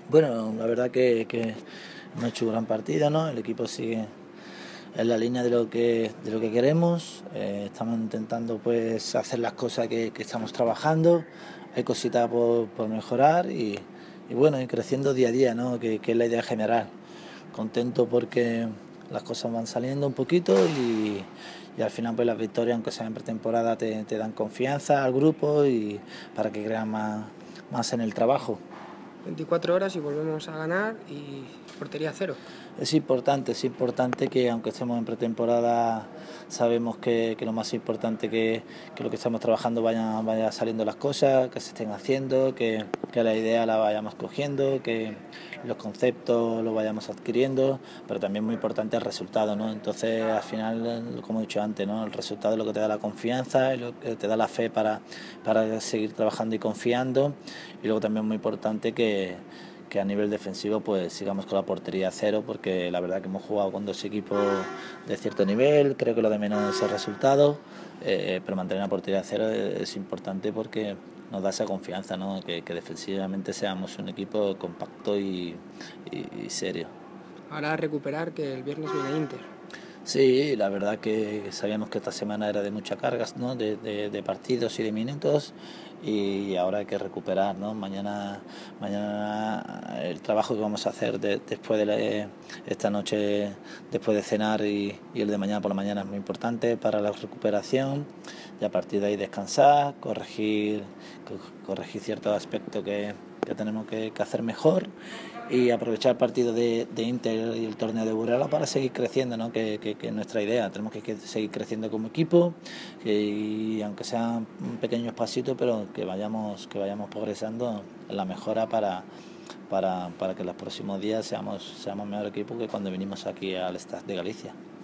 Bueno, la verdad que hemos hecho un gran partido, ¿no? El equipo sigue en la línea de lo que queremos. Estamos intentando pues hacer las cosas que estamos trabajando. Hay cositas por mejorar y bueno, ir creciendo día a día, ¿no? Que es la idea general. Contento porque las cosas van saliendo un poquito y al final pues las victorias, aunque sean en pretemporada, te dan confianza al grupo y para que crean más en el trabajo. 24 horas y volvemos a ganar y portería cero. Es importante que aunque estemos en pretemporada, sabemos que lo más importante que lo que estamos trabajando vaya saliendo las cosas, que se estén haciendo, que la idea la vayamos cogiendo, que los conceptos lo vayamos adquiriendo, pero también muy importante el resultado, ¿no? Entonces al final, como he dicho antes, ¿no? El resultado es lo que te da la confianza, es lo que te da la fe para seguir trabajando y confiando, y luego también muy importante que a nivel defensivo pues sigamos con la portería a cero, porque la verdad que hemos jugado con dos equipos de cierto nivel, creo que lo de menos es el resultado, pero mantener la portería a cero es importante porque nos da esa confianza, ¿no? Que defensivamente seamos un equipo compacto y serio. Ahora a recuperar, que el viernes viene Inter. Sí, la verdad que sabíamos que esta semana era de mucha carga, ¿no? De partidos y de minutos, y ahora hay que recuperar, ¿no? Mañana el trabajo que vamos a hacer después de esta noche, después de cenar, y el de mañana por la mañana es muy importante para la recuperación, y a partir de ahí descansar, corregir ciertos aspectos que tenemos que hacer mejor, y aprovechar el partido de Inter y el torneo de Burela para seguir creciendo, ¿no? Que es nuestra idea. Tenemos que seguir creciendo como equipo, y aunque sean pequeños pasitos, pero que vayamos progresando en la mejora para que en los próximos días seamos mejor equipo que cuando vinimos aquí al Stade de Galicia.